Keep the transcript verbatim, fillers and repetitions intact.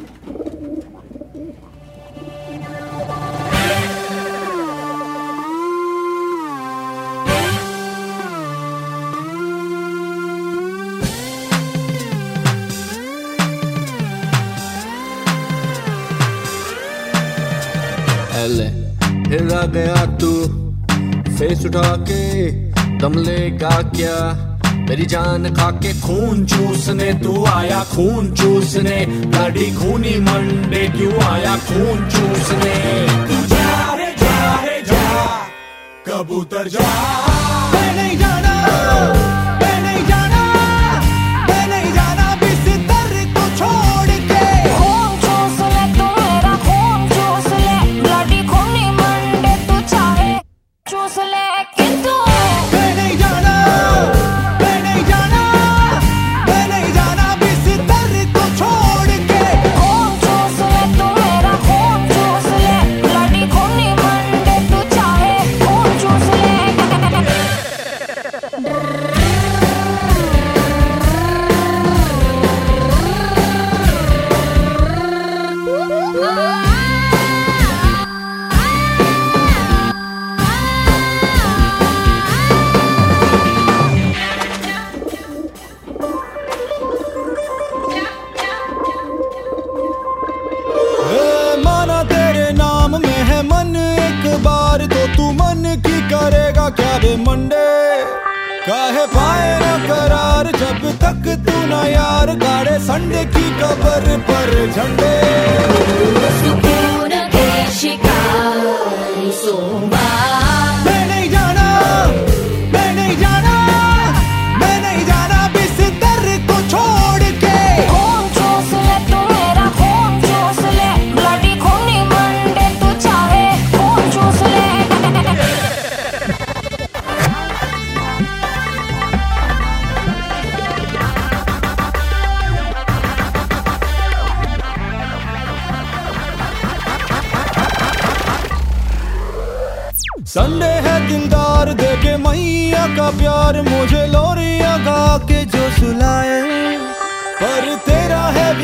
हिला गया तू फेस उठा के, दम लेगा क्या मेरी जान खा के? खून चूसने तू आया खून चूसने, गाड़ी खूनी मंडे क्यों आया खून चूसने? तू जा रे जा रे जा कबूतर जा, मैं नहीं जाना मैं नहीं जाना मैं नहीं जाना बिस्तर को छोड़ के। खून चूस ले तू मेरा खून चूस ले, गाड़ी खूनी मंडे तू चाहे चूस ले, किंतु मैं नहीं जाना मैं नहीं जाना मैं नहीं जाना बिस्तर को छोड़ के। खून चूस ले तू मेरा खून चूस ले, गाड़ी खूनी मंडे तू चाहे खून चूस ले। माना तेरे नाम में है मन एक बार, तो तू मन की करेगा क्या बे मंडे? काहे पाए ना करार जब तक तू ना यार गाड़े संडे की कबर पर झंडे। सुकून के शिकारी सोमवार, मैं नहीं जाना मैं नहीं जाना मैं नहीं जाना बिस्तर को छोड़ के। खून चूस ले तू मेरा खून चूस ले, गाड़ी खूनी मंडे तू चाहे खून चूस ले। संडे है दिलदार देके मैया का प्यार, मुझे लोरिया गा के जो सुलाए, पर तेरा है